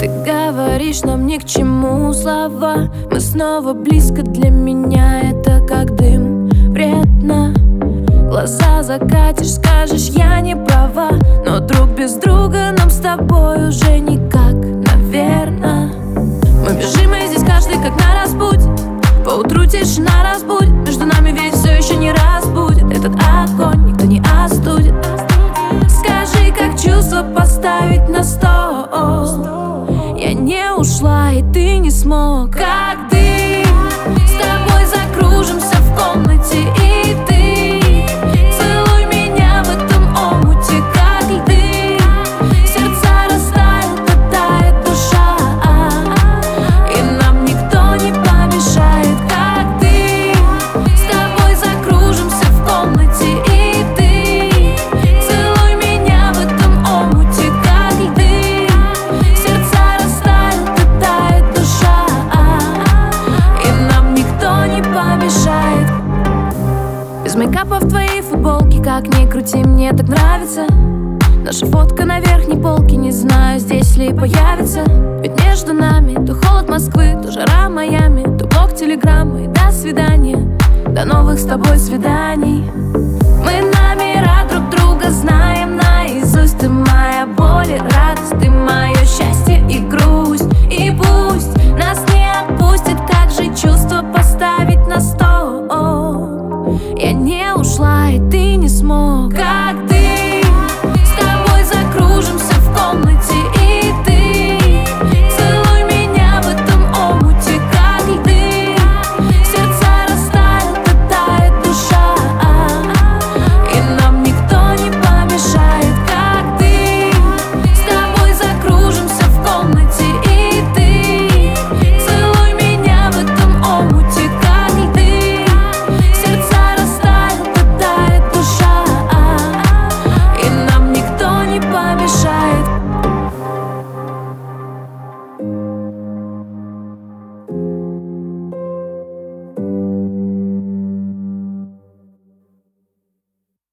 Ты говоришь, нам ни к чему слова. Мы снова близко, для меня это как дым. Вредно. Глаза закатишь, скажешь, я не права. Но друг без друга нам с тобой уже никак, наверно. Мы бежим, и здесь каждый как на распутье. Поутру тишина разбудит. Между нами ведь все еще не разбудит. Этот огонь никто не остудит. Скажи, как чувство поставить на стол. Я не ушла, и ты не смог. Как дым, с тобой закружимся в комнате. И ты целуй меня в этом омуте, как льды. Сердца растают, а тает душа. И нам никто не помешает. Как дым, с тобой закружимся в комнате. И ты целуй меня в этом омуте, как льды. Сердца растают, а тает душа. И нам никто не помешает. Без мейкапа в твоей футболке, как ни крути, мне так нравится. Наша фотка на верхней полке, не знаю, здесь ли появится. Ведь между нами то холод Москвы, то жара Майами, то блок телеграммы. До свидания, до новых с тобой свиданий. Мы номера друг друга знаем наизусть. Ты моя боль, и